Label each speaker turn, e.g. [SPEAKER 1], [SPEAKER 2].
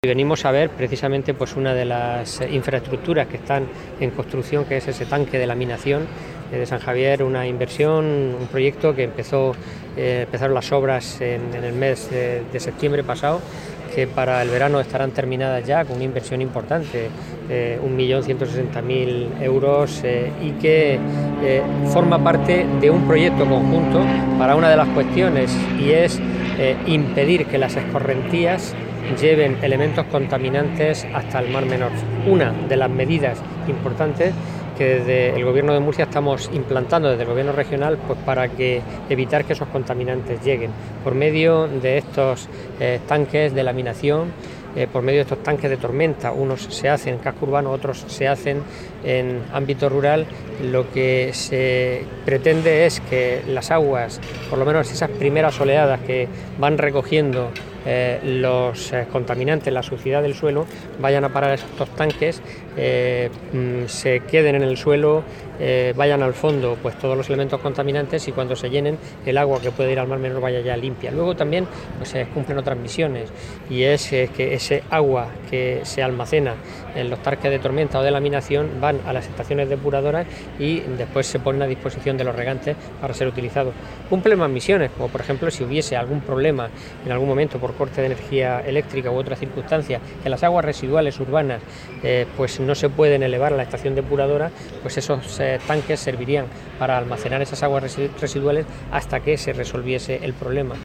[SPEAKER 1] Venimos a ver precisamente pues una de las infraestructuras que están en construcción, que es ese tanque de laminación de San Javier, una inversión, un proyecto que empezaron las obras en el mes de septiembre pasado, que para el verano estarán terminadas ya con una inversión importante, 1.160.000 euros, y que forma parte de un proyecto conjunto para una de las cuestiones, y es impedir que las escorrentías lleven elementos contaminantes hasta el Mar Menor. Una de las medidas importantes que desde el Gobierno de Murcia estamos implantando, desde el Gobierno regional, pues para evitar que esos contaminantes lleguen, por medio de estos tanques de laminación, por medio de estos tanques de tormenta. Unos se hacen en casco urbano, otros se hacen en ámbito rural. Lo que se pretende es que las aguas, por lo menos esas primeras oleadas que van recogiendo los contaminantes, la suciedad del suelo, vayan a parar a estos tanques, se queden en el suelo, vayan al fondo pues todos los elementos contaminantes, y cuando se llenen, el agua que puede ir al Mar Menor vaya ya limpia. Luego también pues se cumplen otras misiones, y es que ese agua que se almacena en los tanques de tormenta o de laminación van a las estaciones depuradoras y después se ponen a disposición de los regantes para ser utilizados. Cumplen más misiones, como por ejemplo si hubiese algún problema en algún momento por corte de energía eléctrica u otra circunstancia, que las aguas residuales urbanas pues no se pueden elevar a la estación depuradora, pues esos tanques servirían para almacenar esas aguas residuales hasta que se resolviese el problema.